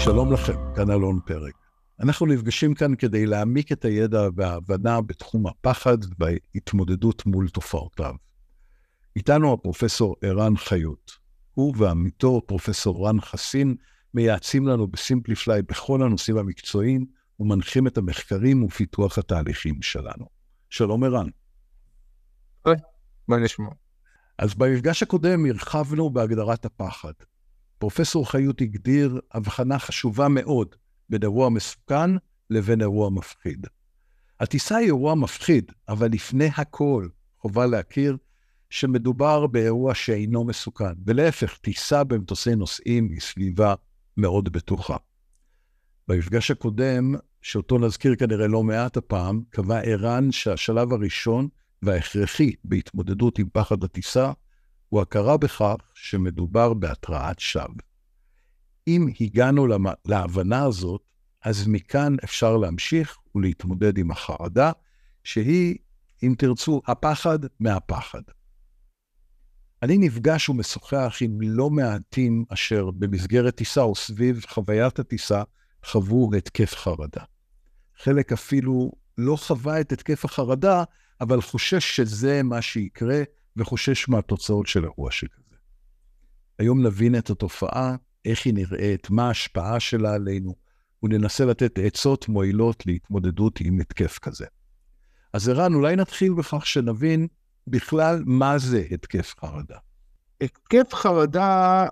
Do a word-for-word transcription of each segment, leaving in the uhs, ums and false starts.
שלום לכם, כאן אלון פרק. אנחנו נפגשים כאן כדי להעמיק את הידע וההבנה בתחום הפחד וההתמודדות מול תופעותיו. איתנו הפרופסור ערן חיות. הוא ועמיתו פרופסור רן חסין מייעצים לנו בסימפליפליי בכל הנושאים המקצועיים ומנחים את המחקרים ופיתוח התהליכים שלנו. שלום ערן. היי, מה נשמע? אז במפגש הקודם הרחבנו בהגדרת הפחד. פרופסור חיות הגדיר הבחנה חשובה מאוד בין אירוע מסוכן לבין אירוע מפחיד. הטיסה היא אירוע מפחיד, אבל לפני הכל חובה להכיר שמדובר באירוע שאינו מסוכן, ולהפך, טיסה במטוסי נוסעים היא סביבה מאוד בטוחה. במפגש הקודם, שאותו נזכיר כנראה לא מעט הפעם, קבע ערן שהשלב הראשון וההכרחי בהתמודדות עם פחד הטיסה, הוא הכרה בכך שמדובר בהתרעת שווא. אם הגענו להבנה הזאת, אז מכאן אפשר להמשיך ולהתמודד עם החרדה, שהיא, אם תרצו, הפחד מהפחד. אני נפגש ומשוחח עם לא מעטים אשר במסגרת טיסה או סביב חוויית הטיסה חוו התקף חרדה. חלק אפילו לא חווה את התקף החרדה, אבל חושש שזה מה שיקרה, וחושש מהתוצאות של אירוע שכזה. היום נבין את התופעה, איך היא נראית, מה ההשפעה שלה עלינו, וננסה לתת עצות מועילות להתמודדות עם התקף כזה. אז ערן, אולי נתחיל בכך שנבין בכלל מה זה התקף חרדה. התקף חרדה,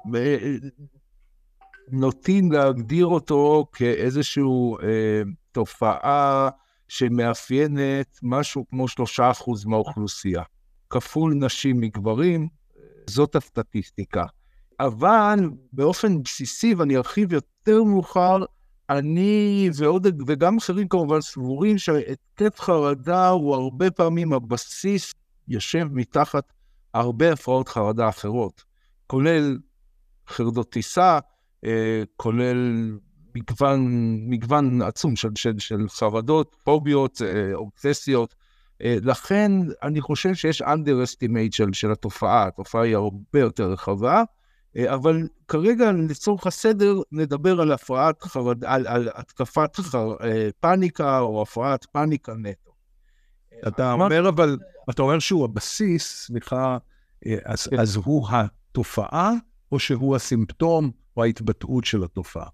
נוטים להגדיר אותו כאיזשהו אה, תופעה שמאפיינת משהו כמו שלושה אחוז מהאוכלוסייה. כפול נשים מגברים, זאת הסטטיסטיקה. אבל באופן בסיסי, ואני ארחיב יותר מאוחר, אני ועוד, וגם אחרים כמובן סבורים שהתקף חרדה הוא הרבה פעמים הבסיס יושב מתחת הרבה הפרעות חרדה אחרות, כולל חרדות טיסה, כולל מגוון, מגוון עצום של, של, של חרדות, פוביות, אובססיות. לכן אני חושב שיש underestimate של, של התופעה, התופעה היא הרבה יותר רחבה, אבל כרגע לצורך הסדר נדבר על הפרעת חרד, על, על התקפת חר, פאניקה או הפרעת פאניקה נטו. אתה אומר אבל, אתה אומר שהוא הבסיס, סליחה, אז, אז הוא התופעה או שהוא הסימפטום או ההתבטאות של התופעה?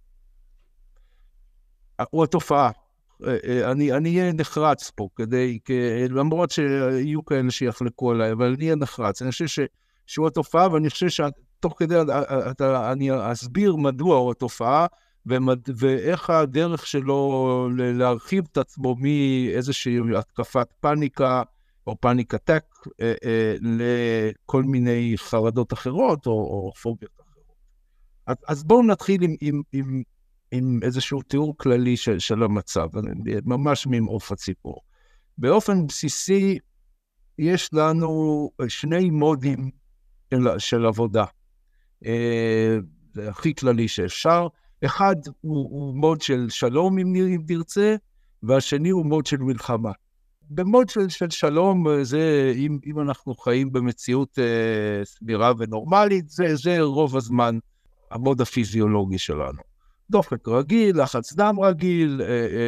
הוא התופעה. אני, אני אהיה נחרץ פה, כדי, למרות שיהיו כאלה שיחלקו עליי, אבל אני אהיה נחרץ. אני חושב ש, שהוא התופעה, ואני חושב שתוך כדי אני אסביר מדוע הוא התופעה, ומד, ואיך הדרך שלו להרחיב את עצמו מאיזושהי התקפת פאניקה, או פאניקה-טק, לכל מיני חרדות אחרות, או, או פוביות אחרות. אז, אז בואו נתחיל עם, עם, עם עם איזשהו תיאור כללי של, של המצב, ממש ממעוף הציפור. באופן בסיסי, יש לנו שני מודים של, של עבודה. זה הכי כללי שאפשר. אחד הוא, הוא מוד של שלום, אם, אם תרצה, והשני הוא מוד של מלחמה. במוד של, של שלום, זה, אם, אם אנחנו חיים במציאות אה, סבירה ונורמלית, זה, זה רוב הזמן המוד הפיזיולוגי שלנו. דופק רגיל, לחץ דם רגיל,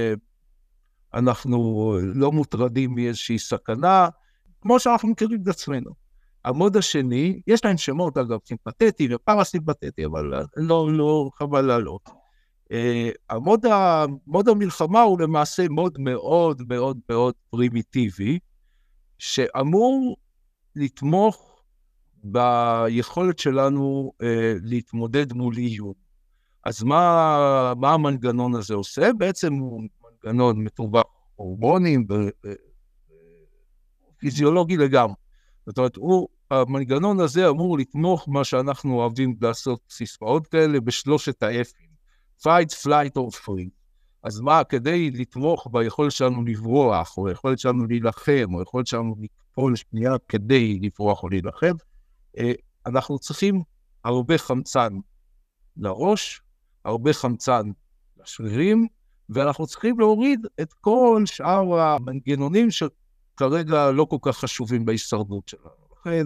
אנחנו לא מוטרדים מאיזושהי סכנה, כמו שאנחנו מכירים את עצמנו. המוד השני, יש להם שמות אגב, סימפתטי ופרסימפתטי, אבל לא, לא חבל לעלות. המוד, המוד המלחמה הוא למעשה מוד מאוד מאוד מאוד פרימיטיבי, שאמור לתמוך ביכולת שלנו להתמודד מול איום. אז מה, מה המנגנון הזה עושה? בעצם הוא מנגנון מטווח הורמונים ופיזיולוגי לגמרי. זאת אומרת, הוא, המנגנון הזה אמור לתמוך מה שאנחנו אוהבים לעשות סיסמאות כאלה בשלושת ה-F'ים. fight, flight or free. אז מה, כדי לתמוך ביכולת שלנו לברוח, או היכולת שלנו להילחם, או היכולת שלנו לפעול שנייה כדי לברוח או להילחם, אנחנו צריכים הרבה חמצן לראש, הרבה חמצן לשרירים, ואנחנו צריכים להוריד את כל שאר המנגנונים שכרגע לא כל כך חשובים בהישרדות שלנו. לכן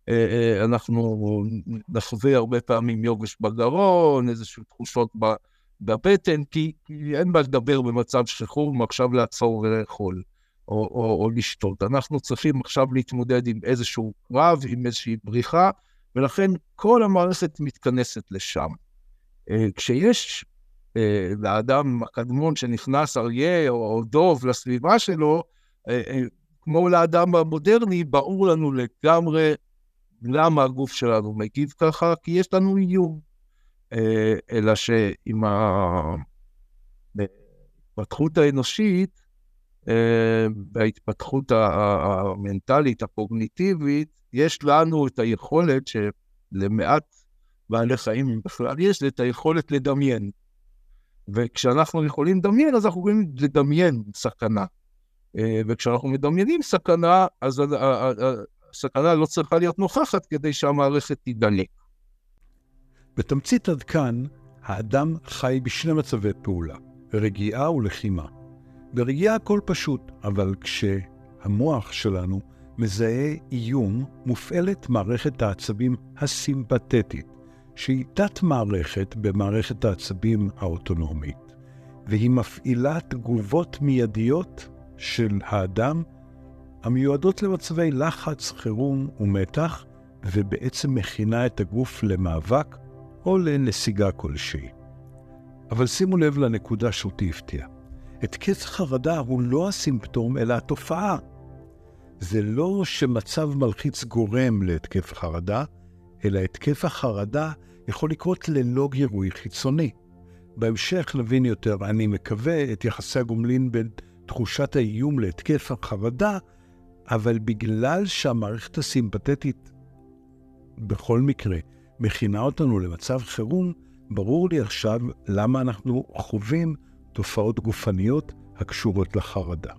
אנחנו נחווה הרבה פעמים יובש בגרון, איזשהו תחושות בבטן, כי, כי אין מה לדבר במצב שחרור, עכשיו לעצור ולאכול, או, או, או לשתות. אנחנו צריכים עכשיו להתמודד עם איזשהו קרב, עם איזושהי בריחה, ולכן כל המערכת מתכנסת לשם. כשיש לאדם הקדמון שנכנס אריה או, או דוב לסביבה שלו, כמו לאדם המודרני, ברור לנו לגמרי למה הגוף שלנו מגיב ככה, כי יש לנו איום. אלא שעם ההתפתחות האנושית, בהתפתחות המנטלית, הקוגניטיבית, יש לנו את היכולת שלמעט בעלי חיים בכלל יש את היכולת לדמיין. וכשאנחנו יכולים לדמיין, אז אנחנו יכולים לדמיין סכנה. וכשאנחנו מדמיינים סכנה, אז הסכנה לא צריכה להיות נוכחת כדי שהמערכת תדלק. בתמצית עד כאן, האדם חי בשני מצבי פעולה, רגיעה ולחימה. ברגיעה הכל פשוט, אבל כשהמוח שלנו מזהה איום, מופעלת מערכת העצבים הסימפתטית, שהיא תת מערכת במערכת העצבים האוטונומית, והיא מפעילה תגובות מיידיות של האדם, המיועדות למצבי לחץ, חירום ומתח, ובעצם מכינה את הגוף למאבק או לנסיגה כלשהי. אבל שימו לב לנקודה שאותי הפתיע. התקף חרדה הוא לא הסימפטום, אלא התופעה. זה לא שמצב מלחיץ גורם להתקף חרדה, אלא התקף החרדה יכול לקרות ללא גירוי חיצוני. בהמשך נבין יותר, אני מקווה, את יחסי הגומלין בין תחושת האיום להתקף החרדה, אבל בגלל שהמערכת הסימפתטית בכל מקרה מכינה אותנו למצב חירום, ברור לי עכשיו למה אנחנו חווים תופעות גופניות הקשורות לחרדה.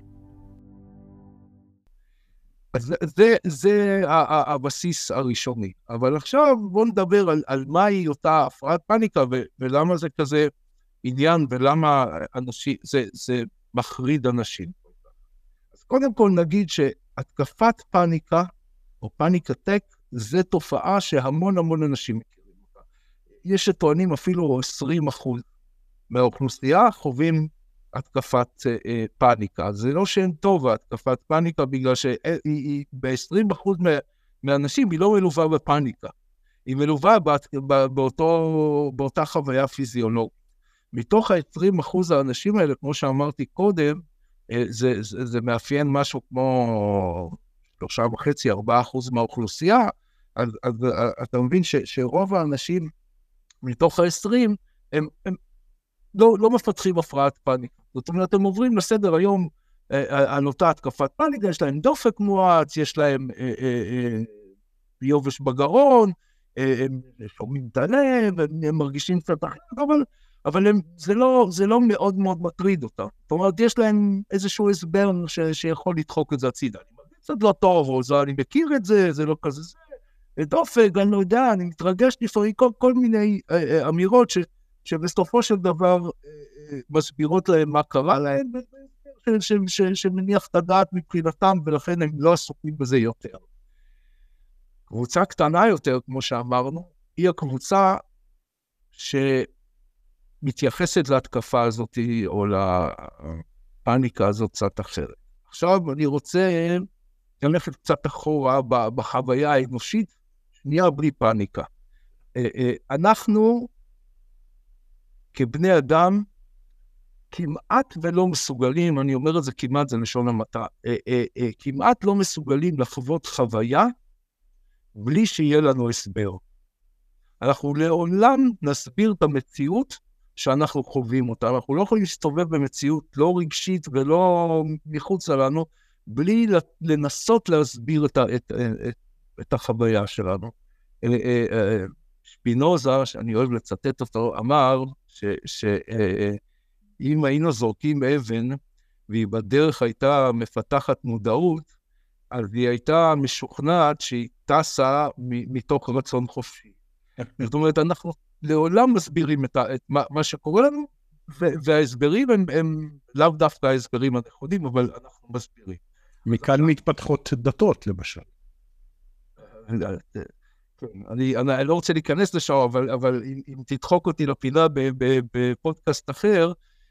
אז זה, זה הבסיס הראשוני. אבל עכשיו בואו נדבר על, על מהי אותה הפרעת פאניקה, ו, ולמה זה כזה עניין, ולמה אנשים, זה, זה מחריד אנשים. אז קודם כל נגיד שהתקפת פאניקה, או פאניקטק, זה תופעה שהמון המון אנשים מכירים אותה. יש שטוענים אפילו עשרים אחוז מהאוכלוסייה חווים התקפת אה, פאניקה. זה לא שאין טוב התקפת פאניקה, בגלל שב-עשרים אחוז מה, מהאנשים היא לא מלווה בפאניקה. היא מלווה באת, באותו, באותה חוויה פיזיולוגית. מתוך ה-עשרים אחוז האנשים האלה, כמו שאמרתי קודם, אה, זה, זה, זה מאפיין משהו כמו שלושה וחצי, ארבעה אחוז מהאוכלוסייה, אז, אז אתה מבין ש, שרוב האנשים מתוך ה-עשרים, הם, הם לא, לא מפתחים הפרעת פאניקה. זאת אומרת, הם עוברים לסדר היום אה, על אותה התקפת פאניקה, יש להם דופק מואץ, יש להם אה, אה, אה, יובש בגרון, אה, הם שומעים את הלב, הם, הם מרגישים קצת אחרת, אבל, אבל הם, זה, לא, זה לא מאוד מאוד מטריד אותם. זאת אומרת, יש להם איזשהו הסבר ש, שיכול לדחוק את זה הצידה. אני מרגיש קצת לא טוב, או זה, אני מכיר את זה, זה לא כזה זה. דופק, אני לא יודע, אני מתרגש לפעמים כל, כל מיני אה, אה, אמירות ש... שבסופו של דבר מסבירות להם מה קרה להם, שמניח את הדעת מבחינתם, ולכן הם לא עסוקים בזה יותר. קבוצה קטנה יותר, כמו שאמרנו, היא הקבוצה שמתייחסת להתקפה הזאת, או לפאניקה הזאת קצת אחרת. עכשיו אני רוצה ללכת קצת אחורה בחוויה האנושית, שנייה בלי פאניקה. אנחנו, כבני אדם, כמעט ולא מסוגלים, אני אומר את זה כמעט, זה לשון המעטה, כמעט לא מסוגלים לחוות חוויה, בלי שיהיה לנו הסבר. אנחנו לעולם נסביר את המציאות שאנחנו חווים אותה, אנחנו לא יכולים להסתובב במציאות לא רגשית ולא מחוץ לנו, בלי לנסות להסביר את, את, את, את החוויה שלנו. שפינוזה, שאני אוהב לצטט אותו, אמר שאם היינו זורקים אבן, והיא בדרך הייתה מפתחת מודעות, אז היא הייתה משוכנעת שהיא טסה מתוך רצון חופשי. זאת אומרת, אנחנו לעולם מסבירים את, את מה, מה שקורה לנו, וההסברים הם, הם לאו דווקא ההסברים הנכונים, אבל אנחנו מסבירים. מכאן מתפתחות דתות, למשל. אני, אני לא רוצה להיכנס לשם, אבל, אבל אם, אם תדחוק אותי לפינה בפודקאסט אחר,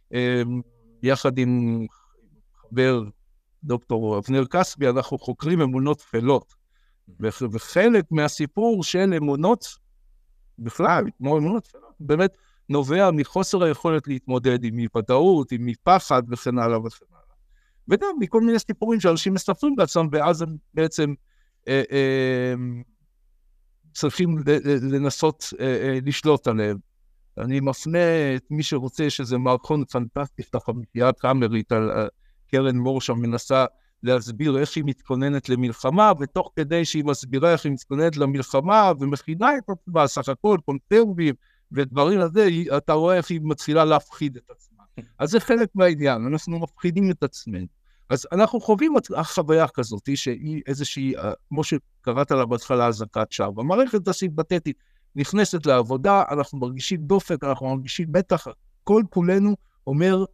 יחד עם חבר דוקטור אבנר כספי, אנחנו חוקרים אמונות תפלות, וחלק מהסיפור של אמונות, בכלל, כמו אמונות תפלות, באמת נובע מחוסר היכולת להתמודד עם ודאות, עם מפחד וכן הלאה וכן הלאה. וגם מכל מיני סיפורים שאנשים מספרים בעצמם, ואז הם בעצם אה, אה, צריכים לנסות אה, אה, לשלוט עליהם. אני מפנה את מי שרוצה שזה מערכון פנטסטי, את החמישייה הקאמרית על קרן מור שם מנסה להסביר איך היא מתכוננת למלחמה, ותוך כדי שהיא מסבירה איך היא מתכוננת למלחמה, ומכינה את עצמה, סך הכל, קונטרבים ודברים הזה, אתה רואה איך היא מתחילה להפחיד את עצמה. אז זה חלק מהעניין, אנחנו מפחידים את עצמנו. אז אנחנו חווים החוויה כזאת, שהיא איזושהי, כמו שקראת לה בהתחלה, הזעקת שווא. המערכת הסימפתטית נכנסת לעבודה, אנחנו מרגישים דופק, אנחנו מרגישים בטח, כל כולנו אומר,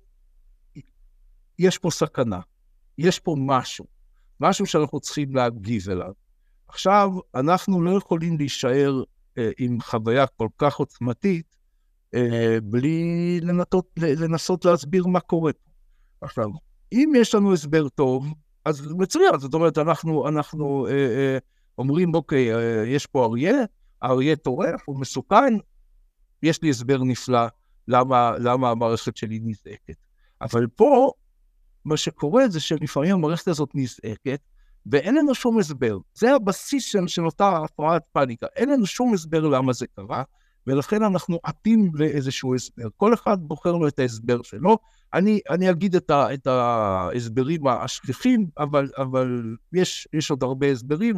יש פה סכנה, יש פה משהו, משהו שאנחנו צריכים להגיב אליו. עכשיו, אנחנו לא יכולים להישאר אה, עם חוויה כל כך עוצמתית, אה, בלי לנסות, לנסות להסביר מה קורה פה. עכשיו, אם יש לנו הסבר טוב, אז מצוין, זאת אומרת, אנחנו, אנחנו אה, אה, אומרים, אוקיי, אה, יש פה אריה, האריה טורף, הוא מסוכן, יש לי הסבר נפלא, למה, למה המערכת שלי נזעקת. אבל פה, מה שקורה זה שלפעמים המערכת הזאת נזעקת, ואין לנו שום הסבר. זה הבסיס של, של אותה הפרעת פאניקה. אין לנו שום הסבר למה זה קרה, ולכן אנחנו עטים לאיזשהו הסבר. כל אחד בוחר לו את ההסבר שלו. אני, אני אגיד את, ה, את ההסברים השכיחים, אבל, אבל יש, יש עוד הרבה הסברים,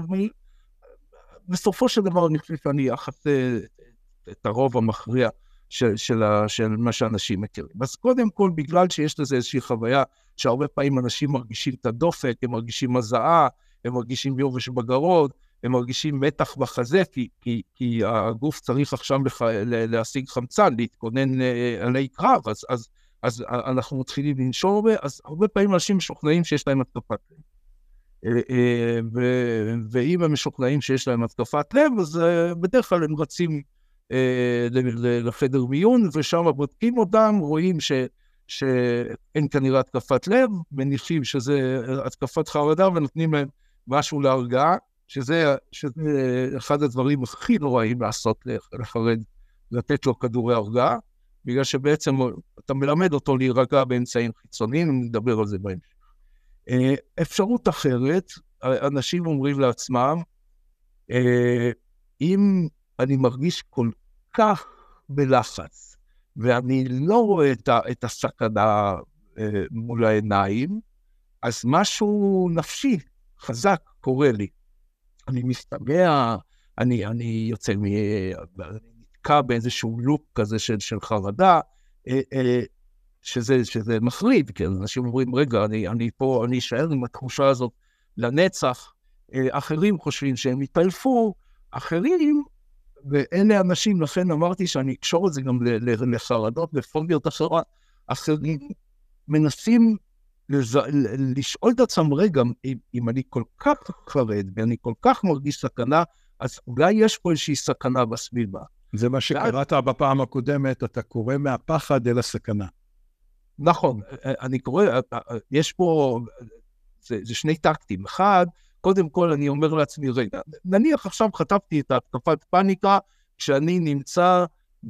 ובסופו של דבר אני חושב שאני אחסה את הרוב המכריע של, של, של מה שאנשים מכירים. אז קודם כל, בגלל שיש לזה איזושהי חוויה, שהרבה פעמים אנשים מרגישים את הדופק, הם מרגישים מזעה, הם מרגישים יובש בגרון, הם מרגישים מתח בחזה, כי, כי, כי הגוף צריך עכשיו לח, להשיג חמצן, להתכונן עלי קרב, אז, אז, אז אנחנו מתחילים לנשור הרבה, אז הרבה פעמים אנשים משוכנעים שיש להם התקפת לב. ואם הם משוכנעים שיש להם התקפת לב, אז בדרך כלל הם רצים לחדר מיון, ושם בודקים אותם, רואים ש... שאין כנראה התקפת לב, מניחים שזה התקפת חרדה, ונותנים להם משהו להרגעה, שזה, שזה אחד הדברים הכי נוראים לעשות לחרד, לתת לו כדורי הרגעה, בגלל שבעצם אתה מלמד אותו להירגע באמצעים חיצוניים, נדבר על זה בהמשך. אפשרות אחרת, אנשים אומרים לעצמם, אם אני מרגיש כל כך בלחץ, ואני לא רואה את, ה, את הסכנה אה, מול העיניים, אז משהו נפשי חזק קורה לי. אני מסתגע, אני, אני יוצא, מ, אני נתקע באיזשהו לופ כזה של, של חרדה, אה, אה, שזה, שזה מחריד, כי אנשים אומרים, רגע, אני, אני פה, אני אשאר עם התחושה הזאת לנצח, אה, אחרים חושבים שהם יתעלפו, אחרים, ואלה אנשים, לכן אמרתי שאני אקשור את זה גם לחרדות, לפוביות אחרות, אחרים מנסים לז... לשאול את עצמם רגע, אם, אם אני כל כך חרד, ואני כל כך מרגיש סכנה, אז אולי יש פה איזושהי סכנה בסביבה. זה מה שקראת ואז... בפעם הקודמת, אתה קורא מהפחד אל הסכנה. נכון, אני קורא, יש פה, זה, זה שני טקטים. אחד, קודם כל אני אומר לעצמי, רגע, נניח עכשיו חטפתי את התקפת פאניקה, כשאני נמצא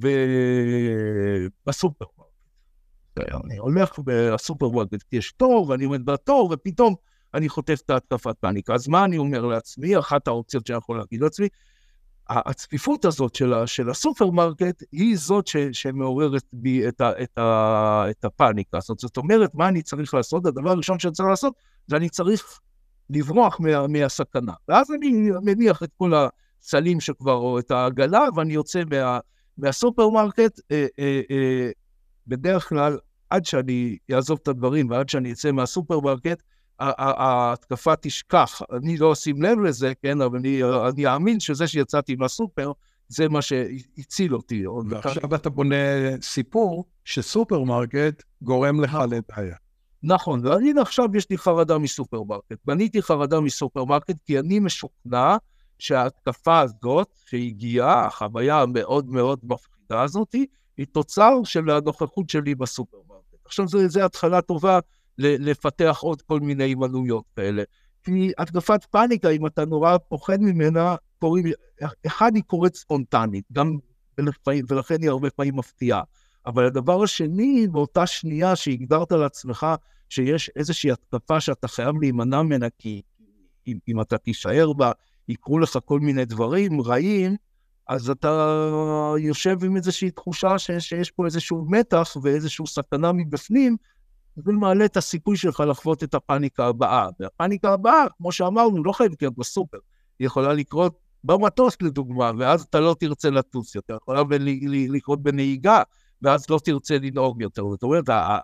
בסופרמרקט. אני הולך בסופרמרקט, יש תור, ואני עומד בתור, ופתאום אני חוטף את התקפת פאניקה. אז מה אני אומר לעצמי? אחת האופציות שאני יכול להגיד לעצמי, הצפיפות הזאת של, של הסופרמרקט, היא זאת ש, שמעוררת בי את, ה, את, ה, את הפאניקה. זאת אומרת, מה אני צריך לעשות? הדבר הראשון שאני צריך לעשות, זה אני צריך לברוח מה, מהסכנה. ואז אני מניח את כל הסלים שכבר, או את העגלה, ואני יוצא מה, מהסופרמרקט, אה, אה, אה, בדרך כלל, עד שאני אעזוב את הדברים, ועד שאני אצא מהסופרמרקט, ההתקפה תשכח. אני לא אשים לב לזה, כן, אבל אני, אני אאמין שזה שיצאתי מהסופר, זה מה שהציל אותי. ועכשיו אתה בונה סיפור שסופרמרקט גורם לך לבעיה. נכון, ואני עכשיו יש לי חרדה מסופרמרקט. בניתי חרדה מסופרמרקט, כי אני משוכנע שההתקפה הזאת שהגיעה, החוויה המאוד מאוד מפחידה הזאת, היא תוצר של הנוכחות שלי בסופרמרקט. עכשיו זה, זה התחלה טובה לפתח עוד כל מיני הימנויות כאלה. כי התקפת פאניקה, אם אתה נורא פוחד ממנה, קוראים, אחד היא קורית ספונטנית, גם ולכן היא הרבה פעמים מפתיעה. אבל הדבר השני, באותה שנייה שהגדרת לעצמך, שיש איזושהי התקפה שאתה חייב להימנע ממנה, כי אם, אם אתה תישאר בה, יקרו לך כל מיני דברים רעים, אז אתה יושב עם איזושהי תחושה שיש, שיש פה איזשהו מתח ואיזשהו סכנה מבפנים, זה מעלה את הסיכוי שלך לחוות את הפאניקה הבאה. והפאניקה הבאה, כמו שאמרנו, לא חייבת להיות בסופר. היא יכולה לקרות במטוס לדוגמה, ואז אתה לא תרצה לטוס יותר. יכולה לקרות בנהיגה, ואז לא תרצה לנהוג יותר. זאת אומרת,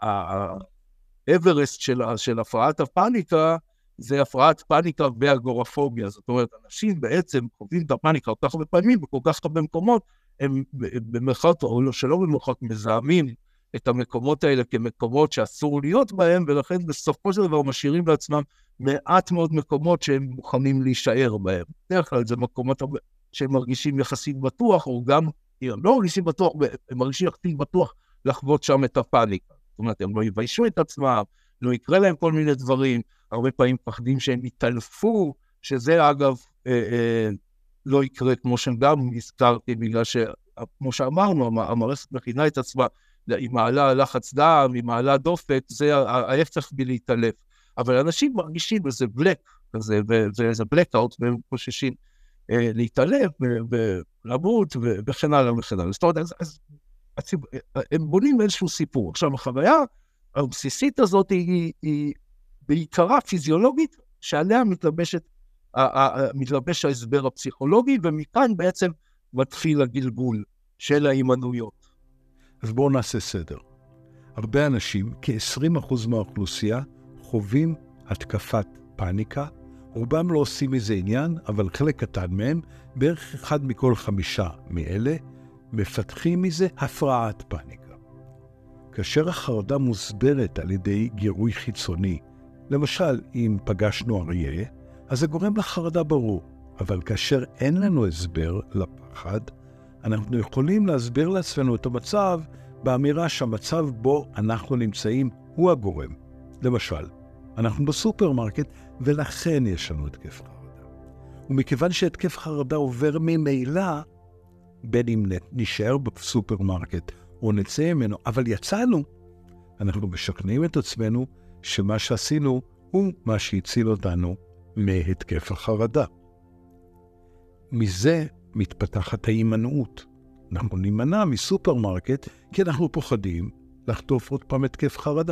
האברסט של הפרעת הפאניקה, זה הפרעת פאניקה ואגורפוביה. זאת אומרת, אנשים בעצם חווים את הפאניקה כל כך הרבה פעמים, וכל כך הרבה מקומות, הם במרחק, או שלא במרחק, מזהמים את המקומות האלה כמקומות שאסור להיות בהם, ולכן בסופו של דבר משאירים לעצמם מעט מאוד מקומות שהם מוכנים להישאר בהם. בדרך כלל זה מקומות שהם מרגישים יחסית בטוח, או גם, אם הם לא מרגישים בטוח, הם מרגישים יחסית בטוח לחוות שם את הפאניקה. זאת אומרת, הם לא יביישו את עצמם, לא יקרה להם כל מיני דברים, הרבה פעמים פחדים שהם יתעלפו, שזה אגב אה, אה, לא יקרה כמו שהם גם הזכרתי, בגלל שכמו שאמרנו, המערכת מכינה את עצמה, היא מעלה לחץ דם, היא מעלה דופק, זה ההפך בלהתעלף. אבל אנשים מרגישים בזה בלק, וזה בלקאוט, והם חוששים אה, להתעלף, ולמות, וכן הלאה וכן הלאה. זאת אומרת, אז, אז, הם בונים איזשהו סיפור. עכשיו, החוויה הבסיסית הזאת היא, היא בעיקרה פיזיולוגית, שעליה מתלבשת, מתלבש ההסבר הפסיכולוגי, ומכאן בעצם מתחיל הגלגול של ההימנויות. אז בואו נעשה סדר. הרבה אנשים, כ-עשרים אחוז מהאוכלוסייה, חווים התקפת פאניקה. רובם לא עושים מזה עניין, אבל חלק קטן מהם, בערך אחד מכל חמישה מאלה, מפתחים מזה הפרעת פאניקה. כאשר החרדה מוסברת על ידי גירוי חיצוני, למשל, אם פגשנו אריה, אז זה גורם לחרדה ברור. אבל כאשר אין לנו הסבר לפחד, אנחנו יכולים להסביר לעצמנו את המצב באמירה שהמצב בו אנחנו נמצאים הוא הגורם. למשל, אנחנו בסופרמרקט ולכן יש לנו התקף חרדה. ומכיוון שהתקף חרדה עובר ממילא, בין אם נשאר בסופרמרקט או נצא ממנו, אבל יצאנו, אנחנו משכנעים את עצמנו שמה שעשינו הוא מה שהציל אותנו מהתקף החרדה. מזה מתפתחת ההימנעות. אנחנו נימנע מסופרמרקט כי אנחנו פוחדים לחטוף עוד פעם התקף חרדה.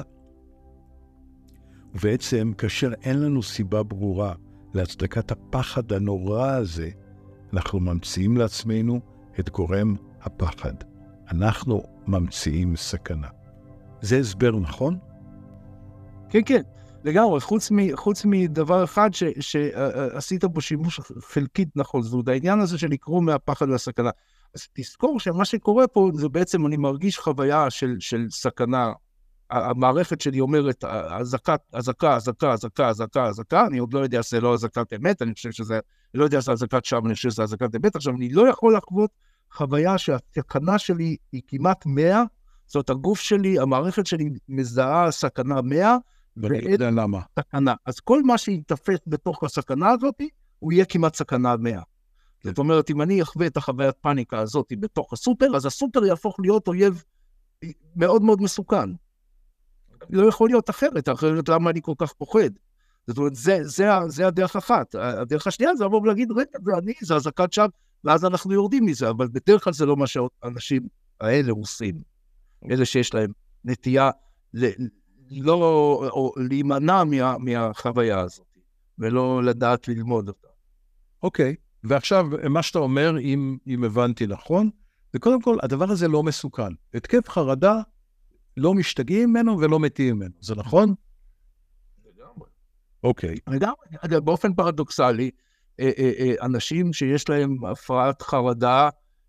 ובעצם, כאשר אין לנו סיבה ברורה להצדקת הפחד הנורא הזה, אנחנו ממציאים לעצמנו את גורם הפחד. אנחנו ממציאים סכנה. זה הסבר נכון? כן, כן. לגמרי, חוץ, מ, חוץ מדבר אחד ש, שעשית בו שימוש חלקית נכון, זאת העניין הזה של לקרוא מהפחד לסכנה. אז תזכור שמה שקורה פה, זה בעצם אני מרגיש חוויה של, של סכנה. המערכת שלי אומרת, הזקה, הזקה, הזקה, הזקה, הזקה, הזקה, אני עוד לא יודע שזה לא הזקת אמת, אני חושב שזה, אני לא יודע שזה הזקת שם, אני חושב שזה הזקת אמת, עכשיו אני לא יכול לחוות חוויה שהסכנה שלי היא כמעט מאה, זאת אומרת, הגוף שלי, המערכת שלי מזהה סכנה מאה, ואני לא יודע למה. סכנה. אז כל מה שיתפס בתוך הסכנה הזאת, הוא יהיה כמעט סכנה מאה. זאת אומרת, אם אני אחווה את החוויית פאניקה הזאת בתוך הסופר, אז הסופר יהפוך להיות אויב מאוד מאוד מסוכן. לא יכול להיות אחרת, אחרת למה אני כל כך פוחד. זאת אומרת, זה, זה, זה הדרך אחת. הדרך השנייה זה אמור להגיד, רגע, זה אני, זה הזקת שם, ואז אנחנו יורדים מזה, אבל בדרך כלל זה לא מה שהאנשים האלה עושים. אלה שיש להם נטייה ל... לא, או להימנע מה, מהחוויה הזאת, ולא לדעת ללמוד אותה. אוקיי, ועכשיו, מה שאתה אומר, אם, אם הבנתי נכון, זה קודם כל, הדבר הזה לא מסוכן. התקף חרדה, לא משתגעים ממנו ולא מתים ממנו, זה נכון? לגמרי. אוקיי. לגמרי, באופן פרדוקסלי, אנשים שיש להם הפרעת חרדה,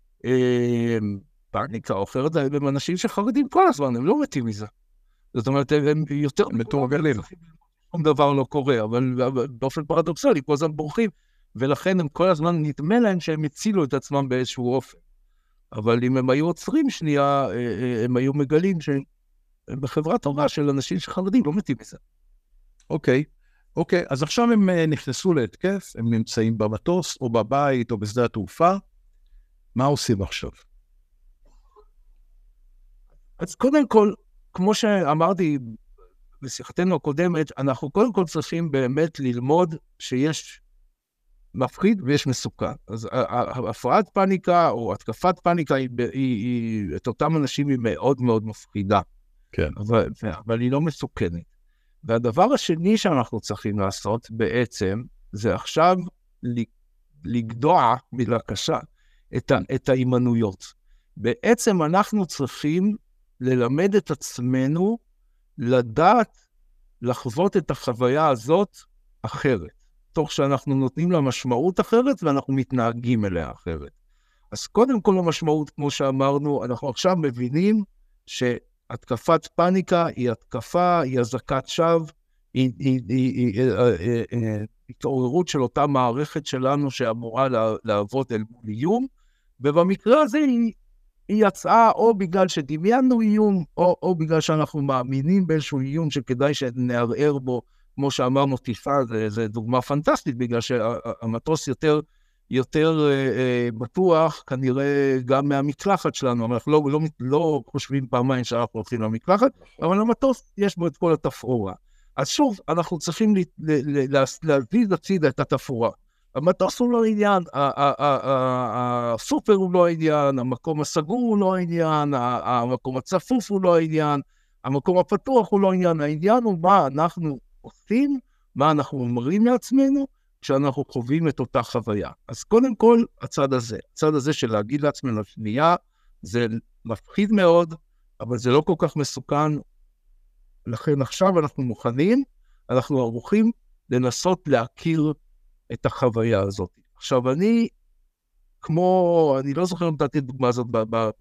פאניקה או אחרת, הם אנשים שחרדים כל הזמן, הם לא מתים מזה. זאת אומרת, הם יותר מתורגלים. שום דבר לא קורה, אבל באופן פרדוקסלי, כל הזמן בורחים ולכן הם כל הזמן נדמה להם שהם הצילו את עצמם באיזשהו אופן. אבל אם הם היו עוצרים שנייה, הם היו מגלים שבחברה טובה של אנשים שחרדים לא מתים מזה. אוקיי, אוקיי, אז עכשיו הם נכנסו להתקף, הם נמצאים במטוס או בבית או בשדה התעופה, מה עושים עכשיו? אז קודם כל, כמו שאמרתי בשיחתנו הקודמת, אנחנו קודם כל צריכים באמת ללמוד שיש מפחיד ויש מסוכן. אז הפרעת פאניקה או התקפת פאניקה היא, היא, היא, את אותם אנשים היא מאוד מאוד מפחידה. כן. אבל, אבל היא לא מסוכנת. והדבר השני שאנחנו צריכים לעשות בעצם, זה עכשיו לגדוע, מילה קשה, את, את האימנויות. בעצם אנחנו צריכים ללמד את עצמנו, לדעת, לחוות את החוויה הזאת אחרת. תוך שאנחנו נותנים לה משמעות אחרת, ואנחנו מתנהגים אליה אחרת. אז קודם כל המשמעות, כמו שאמרנו, אנחנו עכשיו מבינים שהתקפת פאניקה היא התקפה, היא הזקת שווא, היא, היא, היא, היא, היא, היא התעוררות של אותה מערכת שלנו שאמורה לעבוד אל מול איום, ובמקרה הזה היא, היא יצאה או בגלל שדמיינו איום, או, או בגלל שאנחנו מאמינים באיזשהו איום שכדאי שנערער בו, כמו שאמרנו, טיפה, זה, זה דוגמה פנטסטית, בגלל שהמטוס יותר, יותר אה, בטוח, כנראה גם מהמקלחת שלנו, אנחנו לא, לא, לא חושבים פעמיים שאנחנו הולכים למקלחת, אבל המטוס יש בו את כל התפאורה. אז שוב, אנחנו צריכים להזיז הצידה את התפאורה. המטוס הוא לא עניין, הסופר הוא לא עניין, המקום הסגור הוא לא עניין, המקום הצפוף הוא לא עניין, המקום הפתוח הוא לא עניין, העניין הוא מה אנחנו עושים, מה אנחנו אומרים לעצמנו, כשאנחנו חווים את אותה חוויה. אז קודם כל, הצד הזה, הצד הזה של להגיד לעצמנו שנייה, זה מפחיד מאוד, אבל זה לא כל כך מסוכן, לכן עכשיו אנחנו מוכנים, אנחנו ערוכים לנסות להכיר את החוויה הזאת. עכשיו אני, כמו, אני לא זוכר אם נתתי את דוגמה הזאת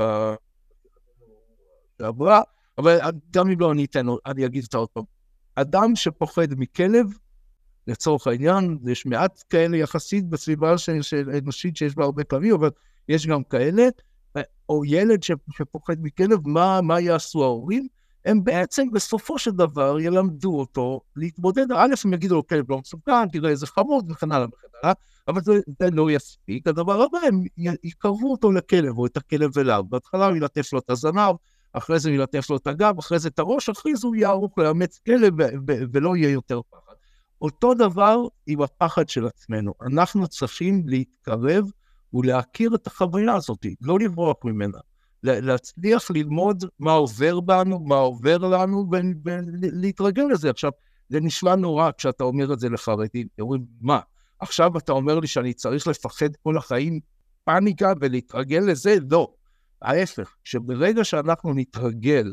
בעברה, אבל גם אם לא אני אתן, אני אגיד את עוד פעם. אדם שפוחד מכלב, לצורך העניין, יש מעט כאלה יחסית בסביבה של, של אנושית שיש בה הרבה כלבים, אבל יש גם כאלה, או ילד שפוחד מכלב, מה, מה יעשו ההורים? הם בעצם בסופו של דבר ילמדו אותו להתמודד, א' הם יגידו לו כלב לא מסוכן, תראה איזה חמוד וכן הלאה וכן הלאה, אבל זה, זה לא יספיק, הדבר הבא הם יקרבו אותו לכלב או את הכלב אליו, בהתחלה הוא ילטף לו את הזנב, אחרי זה הוא ילטף לו את הגב, אחרי זה את הראש, אחרי זה הוא יערוך לאמץ כלב ולא יהיה יותר פחד. אותו דבר עם הפחד של עצמנו, אנחנו צריכים להתקרב ולהכיר את החוויה הזאת, לא לברוח ממנה. להצליח ללמוד מה עובר בנו, מה עובר לנו, ולהתרגל לזה. עכשיו, זה נשמע נורא כשאתה אומר את זה לחרדים. אומרים, מה? עכשיו אתה אומר לי שאני צריך לפחד כל החיים פאניקה ולהתרגל לזה? לא. ההפך, שברגע שאנחנו נתרגל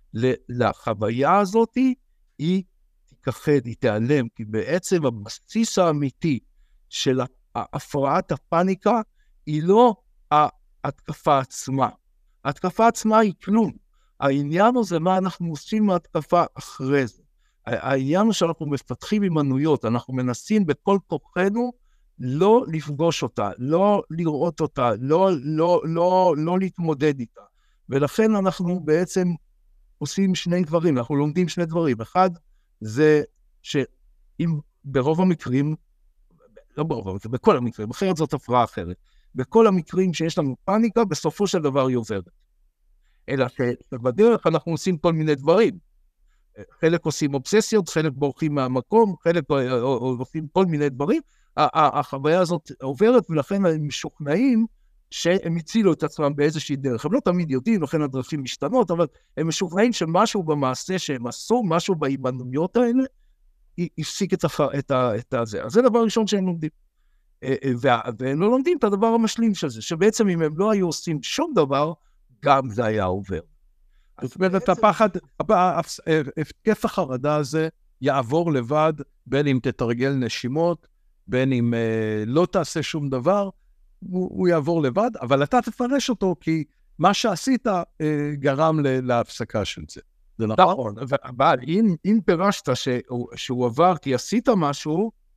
לחוויה הזאת, היא תיכחד, היא תיעלם, כי בעצם הבסיס האמיתי של הפרעת הפאניקה היא לא ההתקפה עצמה. ההתקפה עצמה היא כלום. העניין הוא זה מה אנחנו עושים מההתקפה אחרי זה. העניין הוא שאנחנו מפתחים אימנויות, אנחנו מנסים בכל כוחנו לא לפגוש אותה, לא לראות אותה, לא, לא, לא, לא להתמודד איתה. ולכן אנחנו בעצם עושים שני דברים, אנחנו לומדים שני דברים. אחד, זה שאם ברוב המקרים, לא ברוב המקרים, בכל המקרים, אחרת זאת הפרעה אחרת. בכל המקרים שיש לנו פאניקה, בסופו של דבר היא עוברת. אלא שבדרך אנחנו עושים כל מיני דברים. חלק עושים אובססיות, חלק בורחים מהמקום, חלק עושים כל מיני דברים. החוויה הזאת עוברת, ולכן הם משוכנעים שהם הצילו את עצמם באיזושהי דרך. הם לא תמיד יודעים, לכן הדרכים משתנות, אבל הם משוכנעים שמשהו במעשה שהם עשו, משהו בהימנויות האלה, יפסיק את זה. אז זה דבר ראשון שהם לומדים. והם לא לומדים את הדבר המשלים של זה, שבעצם אם הם לא היו עושים שום דבר, גם זה היה עובר. זאת אומרת, הפחד, התקף החרדה הזה יעבור לבד, בין אם תתרגל נשימות, בין אם לא תעשה שום דבר, הוא יעבור לבד, אבל אתה תפרש אותו, כי מה שעשית גרם להפסקה של זה. זה נכון? אבל אם פירשת שהוא עבר כי עשית משהו,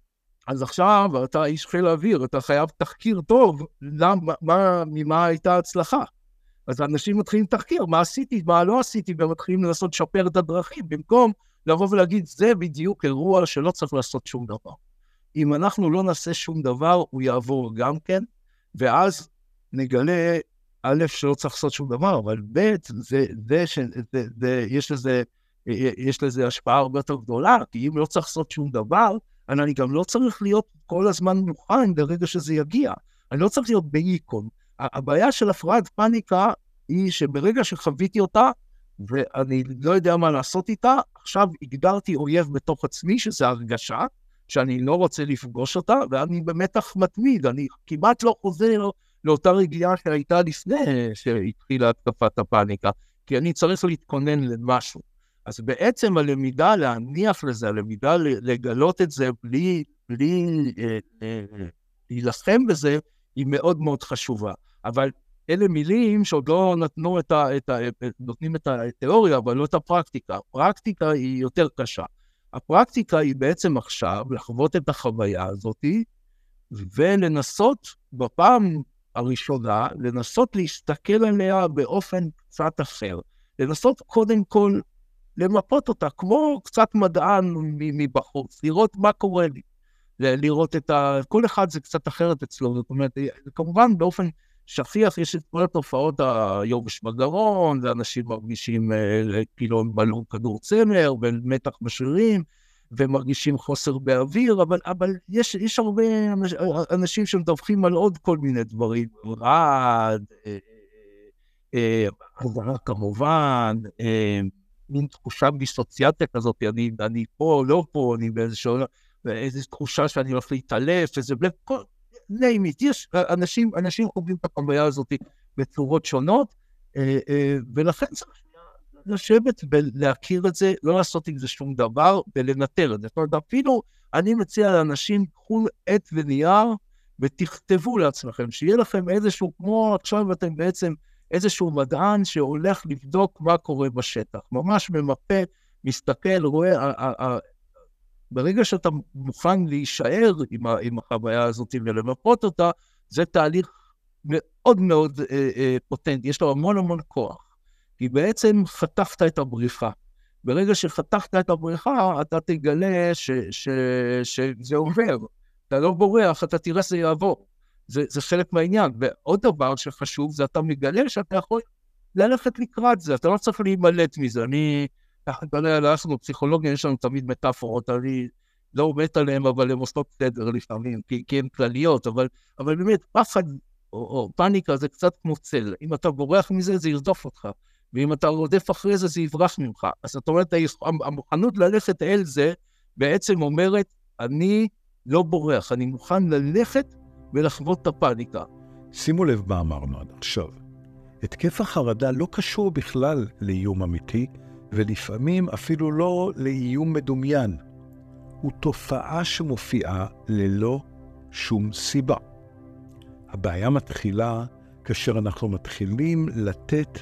אז עכשיו אתה איש חיל האוויר, אתה חייב תחקיר טוב, למה, מה, ממה הייתה הצלחה. אז אנשים מתחילים תחקיר, מה עשיתי, מה לא עשיתי, ומתחילים לנסות לשפר את הדרכים, במקום לבוא ולהגיד, זה בדיוק אירוע שלא צריך לעשות שום דבר. אם אנחנו לא נעשה שום דבר, הוא יעבור גם כן, ואז נגלה, א', שלא צריך לעשות שום דבר, אבל ב', זה, זה, ש, זה, זה, יש לזה, יש לזה השפעה הרבה יותר גדולה, כי אם לא צריך לעשות שום דבר, אני גם לא צריך להיות כל הזמן מוכן ברגע שזה יגיע. אני לא צריך להיות באיקון. הבעיה של הפרעת פאניקה היא שברגע שחוויתי אותה, ואני לא יודע מה לעשות איתה, עכשיו הגדרתי אויב בתוך עצמי, שזה הרגשה, שאני לא רוצה לפגוש אותה, ואני במתח מתמיד, אני כמעט לא חוזר לאותה רגיעה שהייתה לפני שהתחילה התקפת הפאניקה, כי אני צריך להתכונן למשהו. אז בעצם הלמידה להניח לזה, הלמידה לגלות את זה בלי, בלי אה, אה, להילחם בזה, היא מאוד מאוד חשובה. אבל אלה מילים שעוד לא נתנו את ה, את ה, נותנים את התיאוריה, אבל לא את הפרקטיקה. הפרקטיקה היא יותר קשה. הפרקטיקה היא בעצם עכשיו לחוות את החוויה הזאת, ולנסות בפעם הראשונה, לנסות להסתכל עליה באופן קצת אחר. לנסות קודם כל למפות אותה, כמו קצת מדען מבחוץ, לראות מה קורה לי. לראות את ה... כל אחד זה קצת אחרת אצלו, זאת אומרת, כמובן באופן שכיח יש את כל התופעות היובש בגרון, ואנשים מרגישים כאילו הם בלעו כדור צמר, ומתח בשרירים, ומרגישים חוסר באוויר, אבל, אבל יש, יש הרבה אנשים שמדווחים על עוד כל מיני דברים, רעד, חזרה כמובן, מין תחושה דיסוציאציה כזאת, אני, אני פה, לא פה, אני באיזשהו... ואיזו תחושה שאני הולך להתעלף, איזה בלק, כל... נעימית, יש אנשים, אנשים חווים את החוויה הזאת בצורות שונות, ולכן צריך לשבת ולהכיר את זה, לא לעשות עם זה שום דבר, ולנטר את זה. זאת אומרת, אפילו אני מציע לאנשים, קחו עט ונייר, ותכתבו לעצמכם, שיהיה לכם איזשהו, כמו עכשיו אתם בעצם איזשהו מדען שהולך לבדוק מה קורה בשטח, ממש ממפה, מסתכל, רואה, ברגע שאתה מוכן להישאר עם, ה, עם החוויה הזאת ולמפות אותה, זה תהליך מאוד מאוד אה, אה, פוטנטי, יש לו המון המון כוח, כי בעצם חתכת את הבריחה. ברגע שחתכת את הבריחה, אתה תגלה ש, ש, שזה עובר. אתה לא בורח, אתה תראה שזה יעבור. זה, זה חלק מהעניין. ועוד דבר שחשוב, זה אתה מגלה שאתה יכול ללכת לקראת זה, אתה לא צריך להימלט מזה. אני... אנחנו פסיכולוגיה, יש לנו תמיד מטאפורות, אני לא מת עליהם, אבל הם עושות סדר לפעמים, כי, כי הן כלליות, אבל, אבל באמת, פחד או, או פאניקה זה קצת כמו צל. אם אתה בורח מזה, זה ירדוף אותך, ואם אתה רודף אחרי זה, זה יברח ממך. אז זאת אומרת, המוכנות ללכת אל זה, בעצם אומרת, אני לא בורח, אני מוכן ללכת ולחוות את הפאניקה. שימו לב מה אמרנו עד עכשיו. התקף החרדה לא קשור בכלל לאיום אמיתי, ולפעמים אפילו לא לאיום מדומיין. הוא תופעה שמופיעה ללא שום סיבה. הבעיה מתחילה כאשר אנחנו מתחילים לתת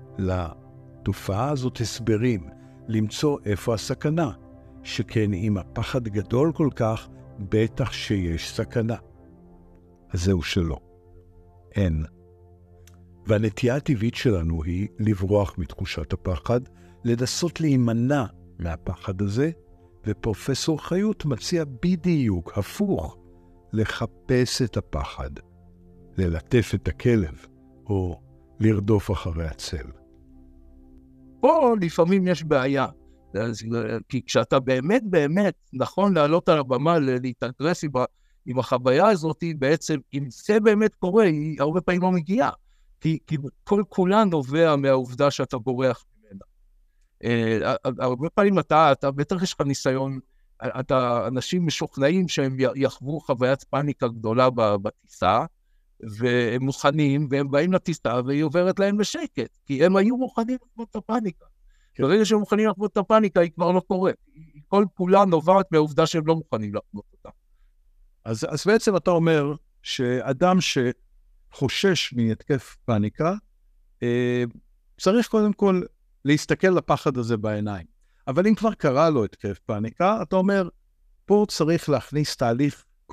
לתופעה הזאת הסברים, למצוא איפה הסכנה, שכן אם הפחד גדול כל כך, בטח שיש סכנה. אז זהו שלא. אין. והנטייה הטבעית שלנו היא לברוח מתחושת הפחד, לנסות להימנע מהפחד הזה, ופרופסור חיות מציע בדיוק הפוך, לחפש את הפחד, ללטף את הכלב, או לרדוף אחרי הצל. פה לפעמים יש בעיה, כי כשאתה באמת באמת נכון לעלות על הבמה, להתאגרס עם, עם החוויה הזאת, בעצם אם זה באמת קורה, היא הרבה פעמים לא מגיעה, כי, כי כל כולה נובע מהעובדה שאתה בורח ממנה. הרבה פעמים אתה, אתה בטח יש לך ניסיון, אתה אנשים משוכנעים שהם יחוו חוויית פאניקה גדולה בטיסה, והם מוכנים, והם באים לטיסה, והיא עוברת להם בשקט, כי הם היו מוכנים לחוות את הפאניקה. ברגע שהם מוכנים לחוות את הפאניקה, היא כבר לא קורית. כל כולה נובעת מהעובדה שהם לא מוכנים לחוות אותה. אז, אז בעצם אתה אומר שאדם שחושש מהתקף פאניקה, אה, צריך קודם כל להסתכל לפחד הזה בעיניים. אבל אם כבר קרה לו התקף פאניקה, אתה אומר, פה צריך להכניס תהליך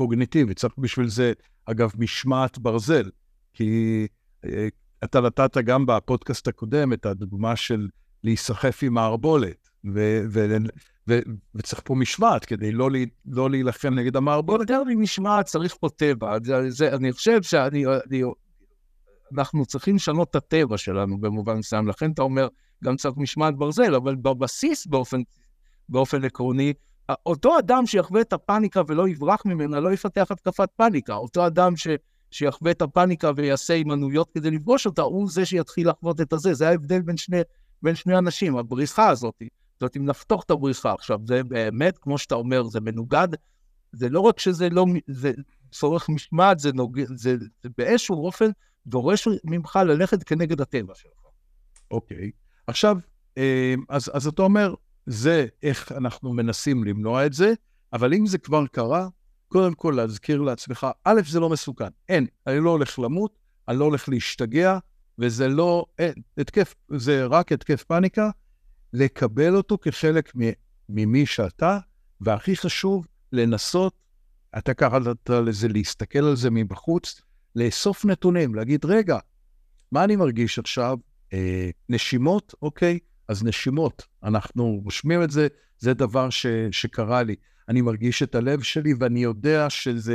קוגניטיבית, צריך בשביל זה, אגב, משמעת ברזל, כי אה, אתה נתת גם בפודקאסט הקודם את הדוגמה של להיסחף עם מערבולת, ו- ו- ו- וצריך פה משמעת כדי לא, לי, לא להילחם נגד המערבולת. יותר ממשמעת צריך פה טבע, זה, זה, אני חושב שאני, אני, אנחנו צריכים לשנות את הטבע שלנו במובן מסוים, לכן אתה אומר, גם צריך משמעת ברזל, אבל בבסיס באופן, באופן עקרוני, אותו אדם שיחווה את הפאניקה ולא יברח ממנה, לא יפתח התקפת פאניקה. אותו אדם ש, שיחווה את הפאניקה ויעשה אימנויות כדי לפגוש אותה, הוא זה שיתחיל לחוות את הזה. זה ההבדל בין שני, בין שני אנשים, הבריחה הזאת. זאת אומרת, אם נפתוח את הבריחה, עכשיו, זה באמת, כמו שאתה אומר, זה מנוגד, זה לא רק שזה לא, זה צורך משמעת, זה, נוג, זה, זה באיזשהו אופן דורש ממך ללכת כנגד הטבע שלך. אוקיי. עכשיו, אז, אז אתה אומר, זה איך אנחנו מנסים למנוע את זה, אבל אם זה כבר קרה, קודם כל להזכיר לעצמך, א', זה לא מסוכן. אין, אני לא הולך למות, אני לא הולך להשתגע, וזה לא, אין, התקף, זה רק התקף פאניקה, לקבל אותו כחלק ממי שאתה, והכי חשוב, לנסות, אתה קראת לזה, להסתכל על זה מבחוץ, לאסוף נתונים, להגיד, רגע, מה אני מרגיש עכשיו? אה, נשימות, אוקיי, אז נשימות, אנחנו רושמים את זה, זה דבר ש, שקרה לי. אני מרגיש את הלב שלי, ואני יודע שזה,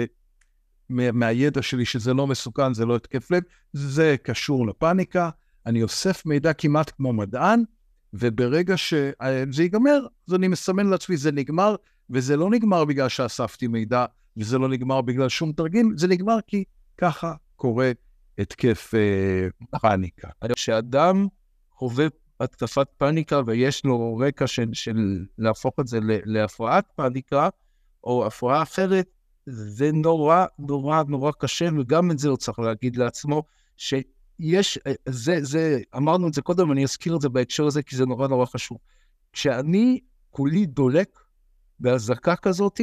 מהידע שלי שזה לא מסוכן, זה לא התקף לב, זה קשור לפאניקה, אני אוסף מידע כמעט כמו מדען, וברגע שזה ייגמר, אז אני מסמן לעצמי, זה נגמר, וזה לא נגמר בגלל שאספתי מידע, וזה לא נגמר בגלל שום תרגיל, זה נגמר כי ככה קורה התקף אה, פאניקה. כשאדם חווה התקפת פאניקה, ויש לו רקע של, של להפוך את זה להפרעת פאניקה, או הפרעה אחרת, זה נורא, נורא, נורא קשה, וגם את זה הוא צריך להגיד לעצמו, שיש, זה, זה, אמרנו את זה קודם, אני אזכיר את זה בהקשר הזה, כי זה נורא נורא חשוב. כשאני כולי דולק בהזקה כזאת,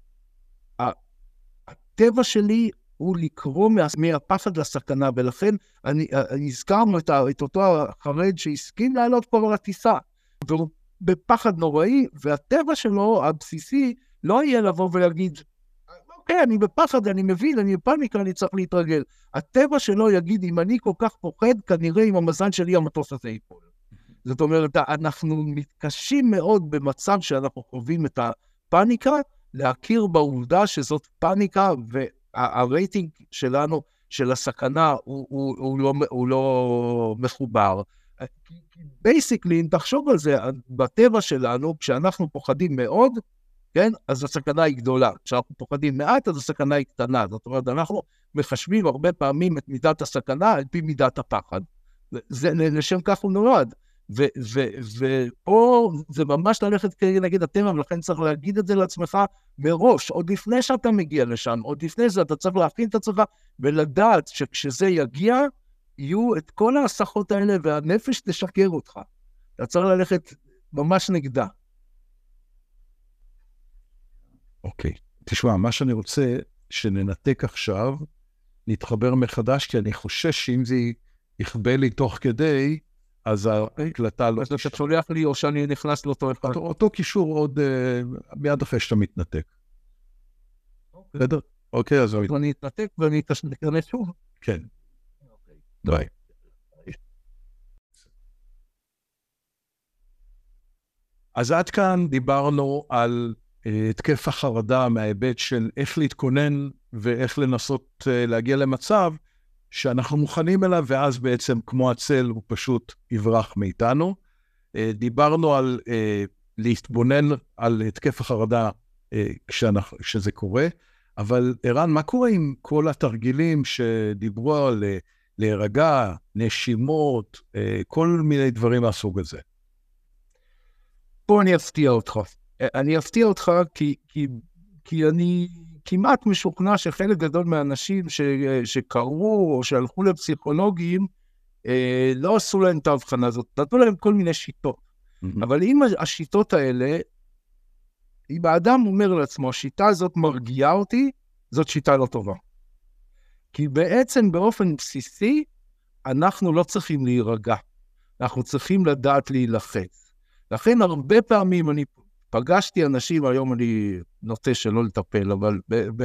הטבע שלי הוא לקרוא מה, מהפחד לסכנה, ולכן אני, אני הזכרנו את, ה, את אותו החרד שהסכים לעלות כבר לטיסה, והוא בפחד נוראי, והטבע שלו, הבסיסי, לא יהיה לבוא ולהגיד, אוקיי, אני בפחד, אני מבין, אני בפאניקה, אני צריך להתרגל. הטבע שלו יגיד, אם אני כל כך פוחד, כנראה עם המזל שלי המטוס הזה ייפול. זאת אומרת, אנחנו מתקשים מאוד במצב שאנחנו חווים את הפאניקה, להכיר בעובדה שזאת פאניקה, והרייטינג שלנו, של הסכנה, הוא, הוא, הוא, לא, הוא לא מחובר. בייסיקלי, אם תחשוב על זה, בטבע שלנו, כשאנחנו פוחדים מאוד, כן? אז הסכנה היא גדולה. כשאנחנו פוחדים מעט, אז הסכנה היא קטנה. זאת אומרת, אנחנו מחשבים הרבה פעמים את מידת הסכנה על פי מידת הפחד. זה, לשם כך הוא נולד. ופה זה ממש ללכת כנגד הטבע, ולכן צריך להגיד את זה לעצמך מראש, עוד לפני שאתה מגיע לשם, עוד לפני זה אתה צריך להכין את עצמך, ולדעת שכשזה יגיע, יהיו את כל ההסחות האלה, והנפש תשקר אותך. אתה צריך ללכת ממש נגדה. אוקיי, תשמע, מה שאני רוצה שננתק עכשיו, נתחבר מחדש, כי אני חושש שאם זה יכבה לי תוך כדי, אז ההקלטה לא... אז אתה שולח לי, או שאני נכנס לאותו אחד? אותו קישור עוד מיד אחרי שאתה מתנתק. בסדר? אוקיי, אז... אני אתנתק ואני אכנס שוב. כן. ביי. אז עד כאן דיברנו על התקף החרדה מההיבט של איך להתכונן ואיך לנסות להגיע למצב שאנחנו מוכנים אליו, ואז בעצם כמו הצל הוא פשוט יברח מאיתנו. דיברנו על להתבונן על התקף החרדה כשאנחנו, כשזה קורה, אבל ערן, מה קורה עם כל התרגילים שדיברו על להירגע, נשימות, כל מיני דברים מהסוג הזה? פה אני אפתיע אותך. אני אפתיע אותך כי, כי, כי אני כמעט משוכנע שחלק גדול מהאנשים ש, שקראו או שהלכו לפסיכולוגים, אה, לא עשו להם את ההבחנה הזאת, נתנו להם כל מיני שיטות. Mm-hmm. אבל אם השיטות האלה, אם האדם אומר לעצמו, השיטה הזאת מרגיעה אותי, זאת שיטה לא טובה. כי בעצם באופן בסיסי, אנחנו לא צריכים להירגע. אנחנו צריכים לדעת להילחץ. לכן הרבה פעמים אני פגשתי אנשים, היום אני נוטה שלא לטפל, אבל ב- ב-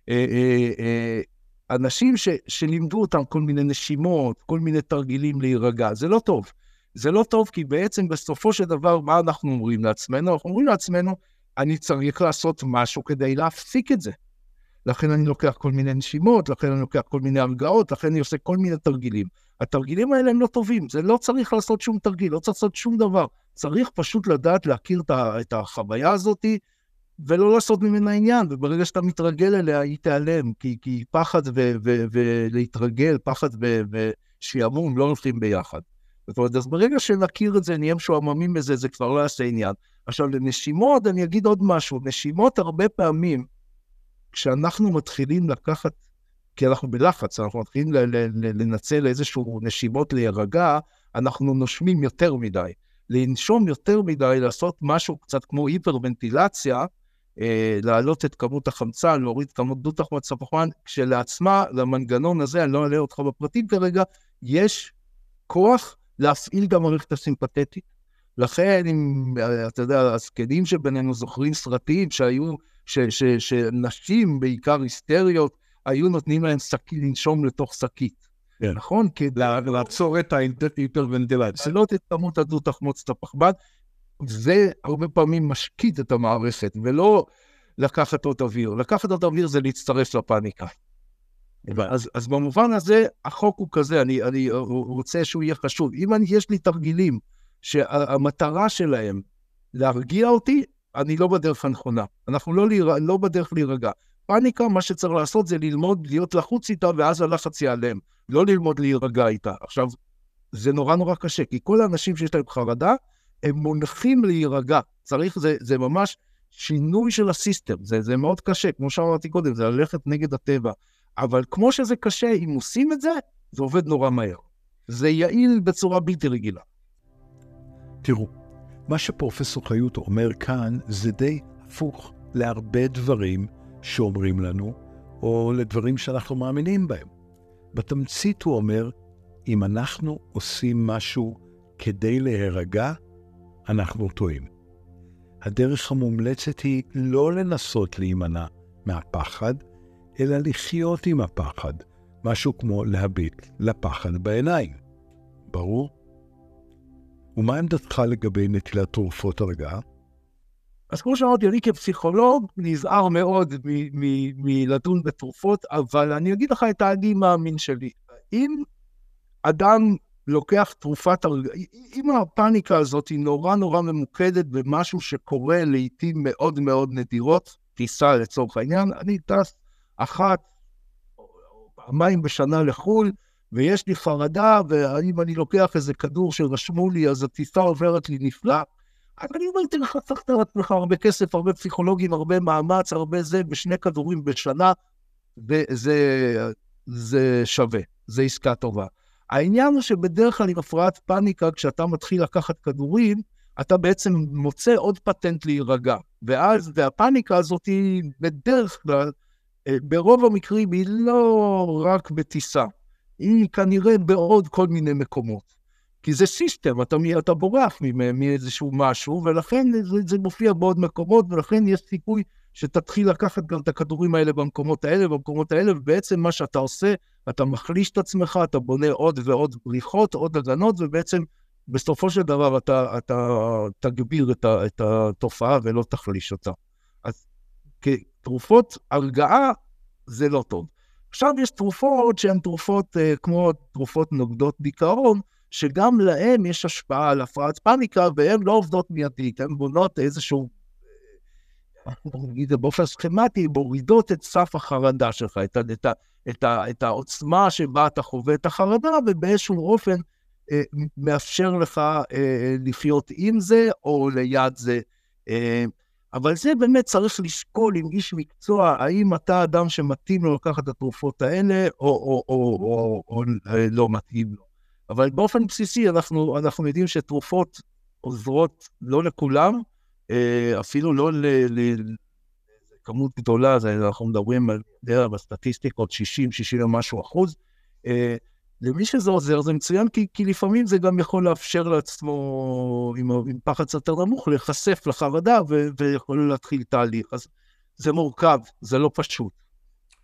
אה, אה, אה, אנשים ש, שלימדו אותם כל מיני נשימות, כל מיני תרגילים להירגע, זה לא טוב. זה לא טוב כי בעצם בסופו של דבר, מה אנחנו אומרים לעצמנו? אנחנו אומרים לעצמנו, אני צריך לעשות משהו כדי להפסיק את זה. לכן אני לוקח כל מיני נשימות, לכן אני לוקח כל מיני הרגעות, לכן אני עושה כל מיני תרגילים. התרגילים האלה הם לא טובים, זה לא צריך לעשות שום תרגיל, לא צריך לעשות שום דבר. צריך פשוט לדעת להכיר את החוויה הזאת, ולא לעשות ממנה עניין, וברגע שאתה מתרגל אליה, היא תיעלם, כי, כי פחד ו- ו- ולהתרגל, פחד ו- ושיעמום לא הולכים ביחד. זאת אומרת, אז ברגע שנכיר את זה, נהיה משועממים בזה, זה כבר לא יעשה עניין. עכשיו, לנשימות, אני אגיד עוד משהו, נשימות הרבה פעמים, כשאנחנו מתחילים לקחת, כי אנחנו בלחץ, אנחנו מתחילים ל- ל- ל- לנצל איזשהו נשימות להירגע, אנחנו נושמים יותר מדי. לנשום יותר מדי, לעשות משהו קצת כמו היפרוונטילציה, אה, להעלות את כמות החמצן, להוריד כמות דו תחמוצות פחמן, כשלעצמה, למנגנון הזה, אני לא אעלה אותך בפרטים כרגע, יש כוח להפעיל גם מערכת הסימפתטית. לכן, אם, אתה יודע, הזקנים שבינינו זוכרים סרטים שהיו, ש, ש, שנשים, בעיקר היסטריות, היו נותנים להם שקי, לנשום לתוך שקית. כן. נכון? לעצור את ההיפרוונטילציה. זה לא את כמות הדו תחמוצות הפחמן, זה הרבה פעמים משקיט את המערכת, ולא לקחת עוד אוויר. לקחת עוד אוויר זה להצטרף לפאניקה. אז, אז במובן הזה, החוק הוא כזה, אני, אני רוצה שהוא יהיה חשוב. אם אני, יש לי תרגילים שהמטרה שלהם להרגיע אותי, אני לא בדרך הנכונה. אנחנו לא, להירא, לא בדרך להירגע. פאניקה, מה שצריך לעשות זה ללמוד להיות לחוץ איתה, ואז הלחץ ייעלם. לא ללמוד להירגע איתה. עכשיו, זה נורא נורא קשה, כי כל האנשים שיש להם חרדה, הם מונחים להירגע. צריך, זה, זה ממש שינוי של הסיסטם. זה, זה מאוד קשה, כמו שאמרתי קודם, זה ללכת נגד הטבע. אבל כמו שזה קשה, אם עושים את זה, זה עובד נורא מהר. זה יעיל בצורה בלתי רגילה. תראו, מה שפרופסור חיות אומר כאן, זה די הפוך להרבה דברים שאומרים לנו, או לדברים שאנחנו מאמינים בהם. בתמצית הוא אומר, אם אנחנו עושים משהו כדי להירגע, אנחנו טועים. הדרך המומלצת היא לא לנסות להימנע מהפחד, אלא לחיות עם הפחד, משהו כמו להביט לפחד בעיניים. ברור? ומה עמדתך לגבי נטילת תרופות הרגעה? אז כמו שאמרתי, אני כפסיכולוג נזהר מאוד מלדון בתרופות, אבל אני אגיד לך את האני מאמין שלי. אם אדם לוקח תרופת הרגעה, אם הפאניקה הזאת היא נורא נורא ממוקדת במשהו שקורה לעתים מאוד מאוד נדירות, טיסה לצורך העניין, אני טס אחת או פעמיים בשנה לחול, ויש לי חרדה, ואם אני לוקח איזה כדור שרשמו לי, אז הטיסה עוברת לי נפלא, אבל אני אומר, תלך לחסוך לך הרבה כסף, הרבה פסיכולוגים, הרבה מאמץ, הרבה זה, בשני כדורים בשנה, וזה זה שווה, זה עסקה טובה. העניין הוא שבדרך כלל עם הפרעת פאניקה, כשאתה מתחיל לקחת כדורים, אתה בעצם מוצא עוד פטנט להירגע, ואז, והפאניקה הזאת היא בדרך כלל, ברוב המקרים היא לא רק בטיסה, היא כנראה בעוד כל מיני מקומות. כי זה סיסטם, אתה, אתה בורח מאיזשהו משהו, ולכן זה, זה מופיע בעוד מקומות, ולכן יש סיכוי שתתחיל לקחת גם את הכדורים האלה במקומות האלה, במקומות האלה, ובעצם מה שאתה עושה, אתה מחליש את עצמך, אתה בונה עוד ועוד בריחות, עוד הגנות, ובעצם בסופו של דבר אתה, אתה תגביר את, ה, את התופעה ולא תחליש אותה. אז כתרופות הרגעה זה לא טוב. עכשיו יש תרופות שהן תרופות כמו תרופות נוגדות דיכאון, שגם להם יש השפעה על הפרעת פאניקה, והן לא עובדות מיידית, הן בונות איזשהו, נגיד באופן סכמטי, מורידות את סף החרדה שלך, את, את, את, את העוצמה שבה אתה חווה את החרדה, ובאיזשהו אופן אה, מאפשר לך אה, לחיות עם זה, או ליד זה. אה, אבל זה באמת צריך לשקול עם איש מקצוע, האם אתה אדם שמתאים לו לקחת את התרופות האלה, או, או, או, או, או, או לא מתאים לו. אבל באופן בסיסי אנחנו, אנחנו יודעים שתרופות עוזרות לא לכולם, אפילו לא לכמות גדולה, אנחנו מדברים על בסטטיסטיקות שישים שישים ומשהו אחוז, למי שזה עוזר זה מצוין, כי, כי לפעמים זה גם יכול לאפשר לעצמו, עם, עם פחד יותר נמוך, להיחשף לחרדה ו, ויכול להתחיל תהליך. אז זה מורכב, זה לא פשוט.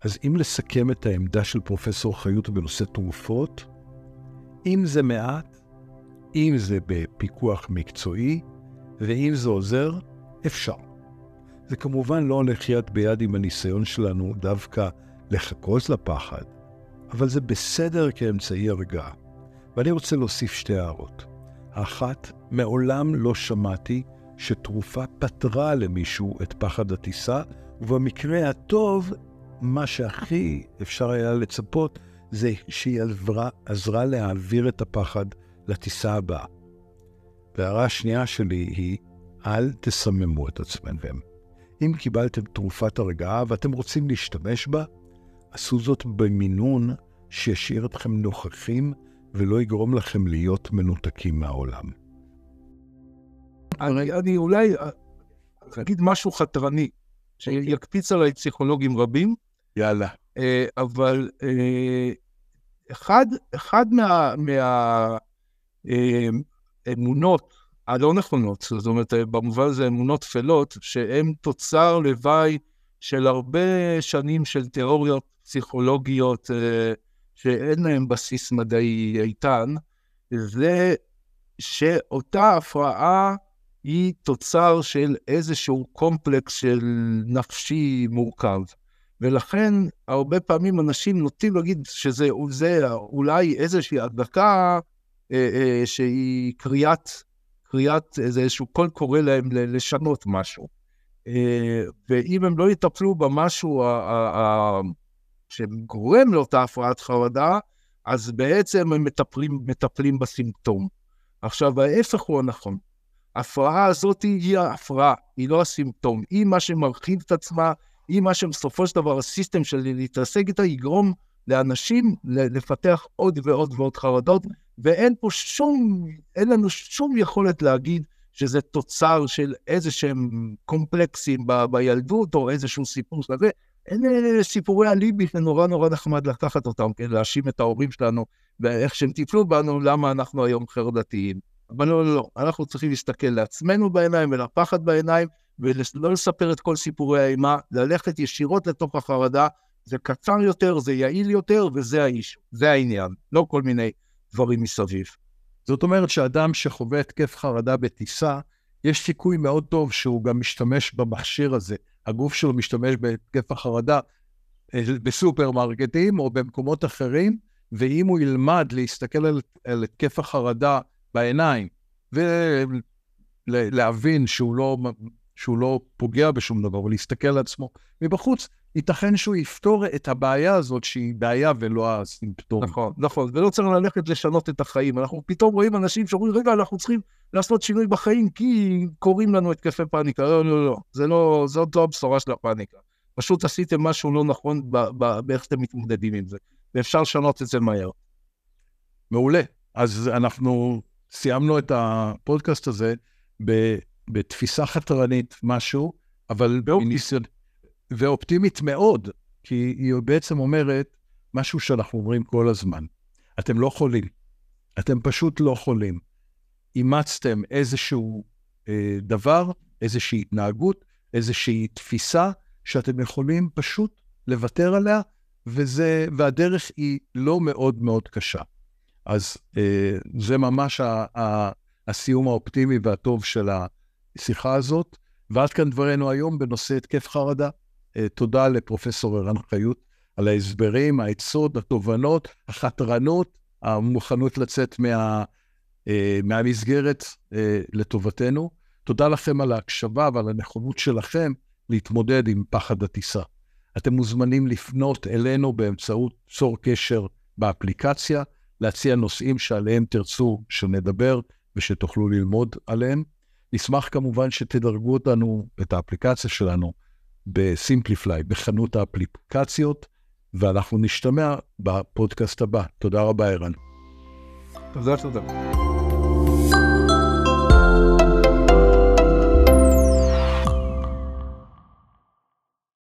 אז אם לסכם את העמדה של פרופסור חיות בנושא תרופות, אם זה מעט, אם זה בפיקוח מקצועי, ואם זה עוזר, אפשר. זה כמובן לא הולך יד ביד עם הניסיון שלנו דווקא לחכות לפחד, אבל זה בסדר כאמצעי הרגעה. ואני רוצה להוסיף שתי הערות. האחת, מעולם לא שמעתי שתרופה פתרה למישהו את פחד הטיסה, ובמקרה הטוב, מה שהכי אפשר היה לצפות, זה שהיא עזרה, עזרה להעביר את הפחד לטיסה הבאה. וההערה השנייה שלי היא, אל תסממו את עצמכם. אם קיבלתם תרופת הרגעה ואתם רוצים להשתמש בה, עשו זאת במינון שישאיר אתכם נוכחים ולא יגרום לכם להיות מנותקים מהעולם. אני, אני אולי אגיד משהו חתרני, שיקפיץ עליי פסיכולוגים רבים. יאללה. אבל אחד, אחד מה, מה אמונות הלא נכונות, זאת אומרת, במובן הזה אמונות תפלות, שהן תוצר לוואי של הרבה שנים של תיאוריות פסיכולוגיות שאין להן בסיס מדעי איתן, זה שאותה הפרעה היא תוצר של איזשהו קומפלקס של נפשי מורכב. ולכן הרבה פעמים אנשים נוטים להגיד שזה זה, אולי איזושהי הדבקה אה, אה, שהיא קריאת, קריאת איזשהו קול קורא להם לשנות משהו. אה, ואם הם לא יטפלו במשהו ה, ה, ה, שגורם לאותה הפרעת חרדה, אז בעצם הם מטפלים, מטפלים בסימפטום. עכשיו, ההפך הוא הנכון. ההפרעה הזאת היא ההפרעה, היא לא הסימפטום. היא מה שמרחיב את עצמה, היא מה שבסופו של דבר הסיסטם שלי להתעסק איתה, יגרום לאנשים לפתח עוד ועוד ועוד חרדות, ואין פה שום, אין לנו שום יכולת להגיד שזה תוצר של איזה שהם קומפלקסים ב- בילדות, או איזשהו סיפור שלזה. אין סיפורי אליבי שנורא נורא נחמד לקחת אותם, כן, להאשים את ההורים שלנו, ואיך שהם טיפלו בנו, למה אנחנו היום חרדתיים. אבל לא, לא, לא, אנחנו צריכים להסתכל לעצמנו בעיניים ולפחד בעיניים, ולא לספר את כל סיפורי האימה, ללכת ישירות לתוך החרדה, זה קצר יותר, זה יעיל יותר, וזה האיש, זה העניין, לא כל מיני דברים מסביב. זאת אומרת שאדם שחווה התקף חרדה בטיסה, יש סיכוי מאוד טוב שהוא גם משתמש במכשיר הזה, הגוף שלו משתמש בהתקף החרדה בסופרמרקטים או במקומות אחרים, ואם הוא ילמד להסתכל על, על התקף החרדה בעיניים, ולהבין שהוא לא, שהוא לא פוגע בשום דבר, ולהסתכל על עצמו מבחוץ, ייתכן שהוא יפתור את הבעיה הזאת, שהיא בעיה ולא הסימפטום. נכון, נכון, ולא צריך ללכת לשנות את החיים. אנחנו פתאום רואים אנשים שאומרים, רגע, אנחנו צריכים לעשות שינוי בחיים, כי קוראים לנו התקפי פאניקה. לא, לא, לא, זה לא, זאת לא הבשורה של הפאניקה. פשוט עשיתם משהו לא נכון באיך שאתם מתמודדים עם זה, ואפשר לשנות את זה מהר. מעולה. אז אנחנו סיימנו את הפודקאסט הזה בתפיסה חתרנית משהו, אבל בניסיון... ואופטימית מאוד, כי היא בעצם אומרת משהו שאנחנו אומרים כל הזמן. אתם לא חולים. אתם פשוט לא חולים. אימצתם איזשהו אה, דבר, איזושהי התנהגות, איזושהי תפיסה, שאתם יכולים פשוט לוותר עליה, וזה, והדרך היא לא מאוד מאוד קשה. אז אה, זה ממש ה, ה, הסיום האופטימי והטוב של השיחה הזאת, ועד כאן דברנו היום בנושא התקף חרדה. תודה לפרופסור ערן חיות על ההסברים, העצות, התובנות, החתרנות, המוכנות לצאת מה, מהמסגרת לטובתנו. תודה לכם על ההקשבה ועל הנכונות שלכם להתמודד עם פחד הטיסה. אתם מוזמנים לפנות אלינו באמצעות צור קשר באפליקציה, להציע נושאים שעליהם תרצו שנדבר ושתוכלו ללמוד עליהם. נשמח כמובן שתדרגו אותנו, את האפליקציה שלנו, בסימפליפליי, בחנות האפליקציות, ואנחנו נשתמע בפודקאסט הבא. תודה רבה, ערן. תודה, תודה.